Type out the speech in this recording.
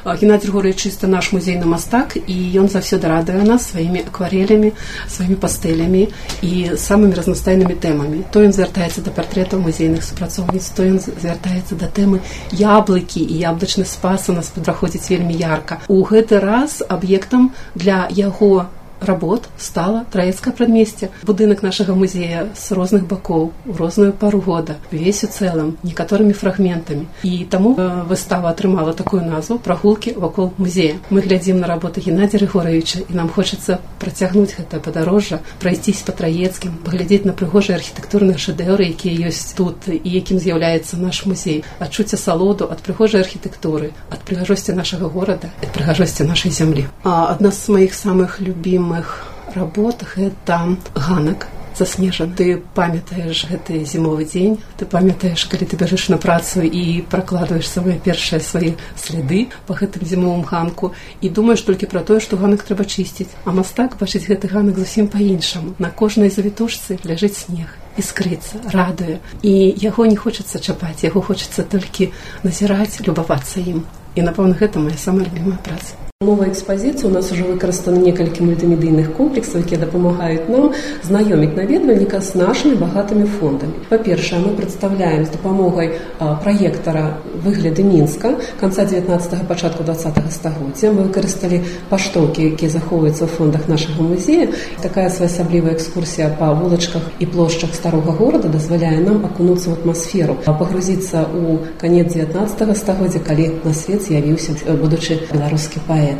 Геннадий Григорьевич чыста наш музейны мастак, і ён заўсёды радуе нас сваімі акварелямі, сваімі пастэлямі і самымі разнастайнымі тэмамі. То ён звяртаецца да партрэтаў музейных супрацоўніц, то ён звяртаецца да тэмы яблыкі, і яблычны спас у нас падраходзіць вельмі ярка. У гэты раз аб'ектам для яго работ стала Траецкае прадмесце. Будынак нашага музея з розных бакоў, у розную пару года, увесь у цэлым, некаторымі фрагментамі. І таму выстава атрымала такую назву «Прагулкі вакол музея». Мы глядзім на работы Геннадия Григорьевича, і нам хочацца працягнуць гэтае падарожжа, прайсціся па Траецкім, паглядзець на прыгожыя архітэктурныя шэдэўры, якія ёсць тут і якім з'яўляецца наш музей, адчуць асалоду ад прыгожай архітэктуры, ад прыгажосці нашага горада, ад прыгажосці нашай зямлі. Адна з маіх самых любімых работ — гэта ганак заснежан. Ты памятаеш гэты зімовы дзень, ты памятаеш, калі ты бяжыш на працу і пракладваеш самыя першыя свае сляды па гэтым зімовым ганку і думаеш толькі пра тое, што ганак трэба чысціць. А мастак бачыць гэты ганак зусім па-іншаму. На кожнай завітушцы ляжыць снег, іскрыцца, радуе. І яго не хочацца чапаць, яго хочацца толькі назіраць, любавацца ім. І, напэўна, гэта моя самая любімая праца. Новая экспазіцыя. У нас уже выкарыстаны некалькі мультымедыйных комплексаў, якія дапамагаюць нам знаёміць наведвальніка з нашымі багатымі фондамі. Па-першае, мы прадстаўляем з дапамогай праектара выгляды Мінска канца 19-го, пачатку 20-го стагоддзя. Мы выкарысталі паштоўкі, якія захоўваюцца ў фондах нашага музея. Такая своеасаблівая экскурсія па вулачках і плошчах старога горада дазваляе нам акунуцца ў атмасферу, пагрузіцца ў канец 19-го стагоддзя, калі на свет з'явіўся будучы беларускі паэт.